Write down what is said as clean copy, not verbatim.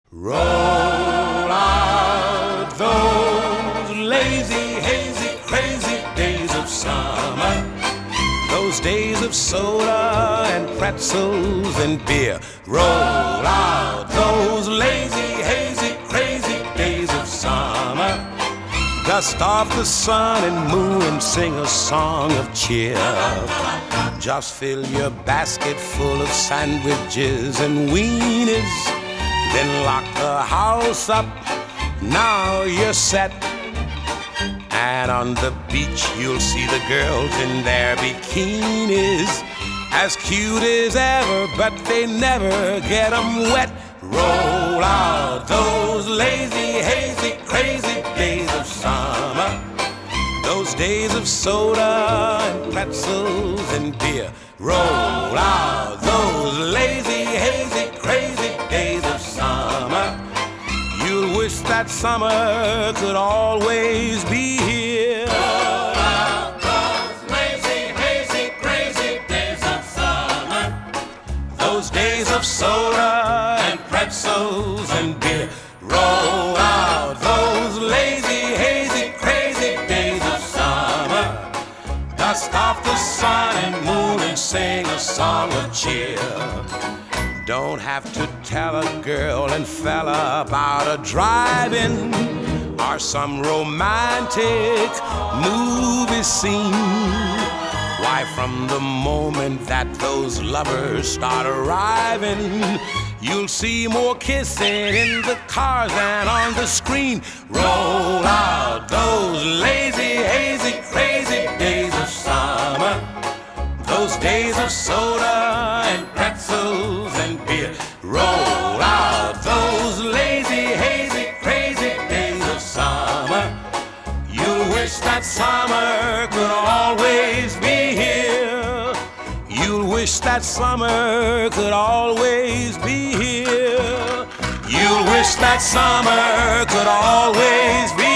Roll out those lazy, hazy, crazy days of summer. Those days of soda and pretzels and beer. Roll out those lazy, hazy, crazy days of summer. Dust off the sun and moon and sing a song of cheer. Just fill your basket full of sandwiches and weenies. Then lock the house up, now you're set. And on the beach you'll see the girls in their bikinis, as cute as ever, but they never get 'em wet. Roll out those lazy, hazy, crazy days of summer. Those days of soda and pretzels and beer. Roll out those lazy, hazy, crazy days of summer. You'll wish that summer could always be here. Roll out those lazy, hazy, crazy days of summer. Those days of soda and pretzels and beer. Roll out those lazy, hazy, crazy days of summer. Dust off the sun and moon and sing a song of cheer. Don't have to tell a girl and fella about a drive-in or some romantic movie scene. Why, from the moment that those lovers start arriving, you'll see more kissing in the cars than on the screen. Roll out those lazy, hazy, crazy days of summer. Those days of soda and pretzels and beer. Roll out those lazy, hazy, crazy days of summer. You'll wish that summer could always be here. You'll wish that summer could always be here. You'll wish that summer could always be